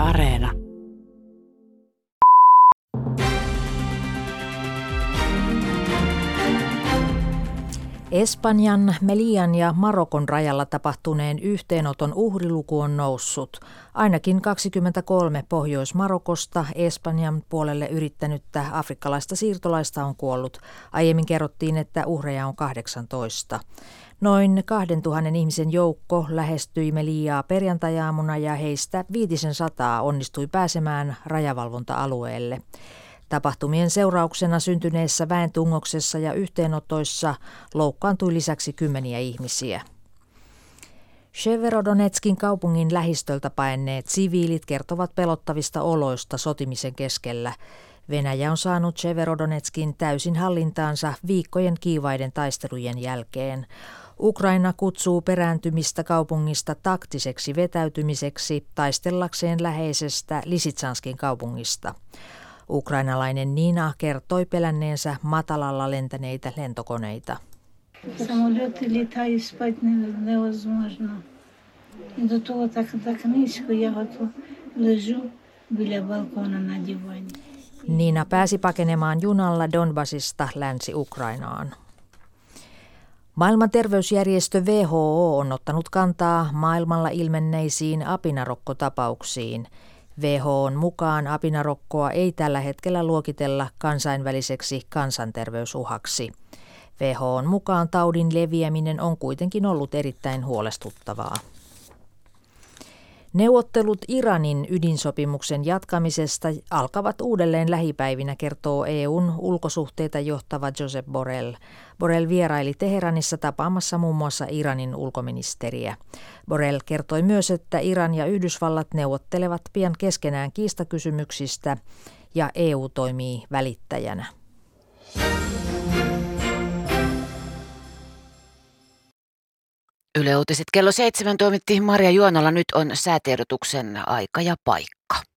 Areena. Espanjan, Melillan ja Marokon rajalla tapahtuneen yhteenoton uhriluku on noussut. Ainakin 23 Pohjois-Marokosta Espanjan puolelle yrittänyttä afrikkalaista siirtolaista on kuollut. Aiemmin kerrottiin, että uhreja on 18. Noin 2000 ihmisen joukko lähestyi Melillaa perjantai-aamuna ja heistä 500 onnistui pääsemään rajavalvonta-alueelle. Tapahtumien seurauksena syntyneessä väentungoksessa ja yhteenotoissa loukkaantui lisäksi 10 ihmisiä. Severodonetskin kaupungin lähistöltä paenneet siviilit kertovat pelottavista oloista sotimisen keskellä. Venäjä on saanut Severodonetskin täysin hallintaansa viikkojen kiivaiden taistelujen jälkeen. Ukraina kutsuu perääntymistä kaupungista taktiseksi vetäytymiseksi taistellakseen läheisestä Lisitsanskin kaupungista. Ukrainalainen Nina kertoi pelänneensä matalalla lentäneitä lentokoneita. Nina pääsi pakenemaan junalla Donbasista Länsi-Ukrainaan. Maailman terveysjärjestö WHO on ottanut kantaa maailmalla ilmenneisiin apinarokkotapauksiin. WHO:n mukaan apinarokkoa ei tällä hetkellä luokitella kansainväliseksi kansanterveysuhaksi. WHO:n mukaan taudin leviäminen on kuitenkin ollut erittäin huolestuttavaa. Neuvottelut Iranin ydinsopimuksen jatkamisesta alkavat uudelleen lähipäivinä, kertoo EU:n ulkosuhteita johtava Josep Borrell. Borrell vieraili Teheranissa tapaamassa muun muassa Iranin ulkoministeriä. Borrell kertoi myös, että Iran ja Yhdysvallat neuvottelevat pian keskenään kiistakysymyksistä ja EU toimii välittäjänä. Yle Uutiset kello 7 toimitti Maria Juonola. Nyt on säätiedotuksen aika ja paikka.